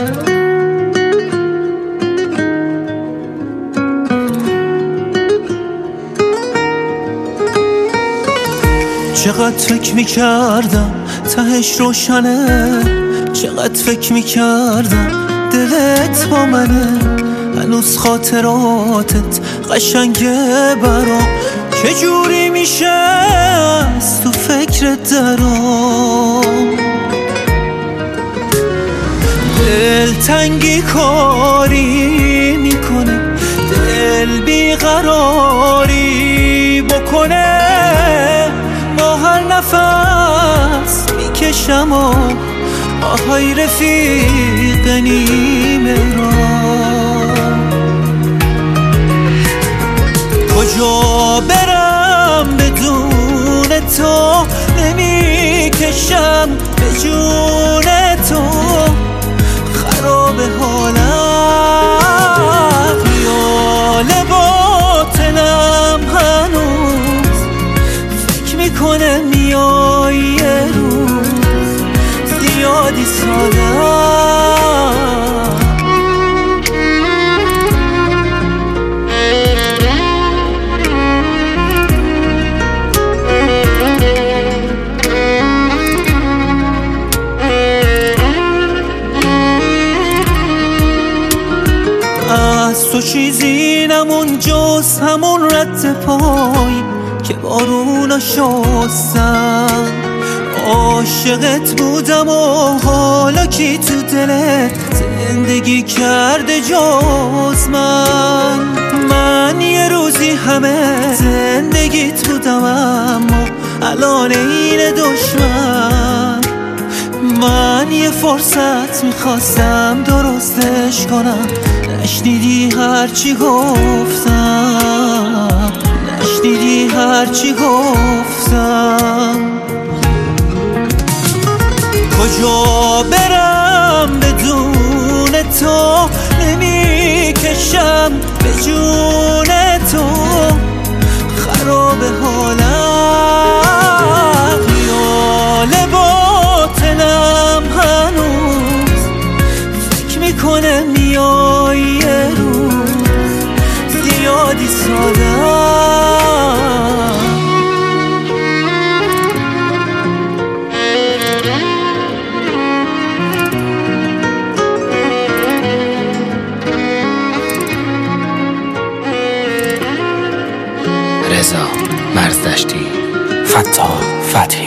چقدر فکر میکردم تهش روشنه، چقدر فکر میکردم دلت با منه، هنوز خاطراتت قشنگه برام، که جوری میشه از تو فکرت درام. دلتنگی کاری میکنه، دل بیقراری بکنه، با هر نفس میکشم و آهای رفیق نیمه را. کجا برم بدون تو، نمیکشم به جون تو، خراب حالم، خیال باطنم هنوز فکر میکنه میای یه روز، زیادی سادم. از تو چیزی نمون جز همون رد پای که بارونا شستن. عاشقت بودم و حالا کی تو دلت زندگی کرده جز من یه روزی همه زندگیت بودم، اما الان این دشمن. من یه فرصت میخواستم درستش کنم، نشنیدی هرچی گفتم، نشنیدی هرچی گفتم. کجا برم بدون تو، نمیکشم به جون تو، خراب حالم، خیال باطنم هنوز فکر میکنه میای یه روز، زیادی سادم. رضا مرزدشتی، فتاح فتحی.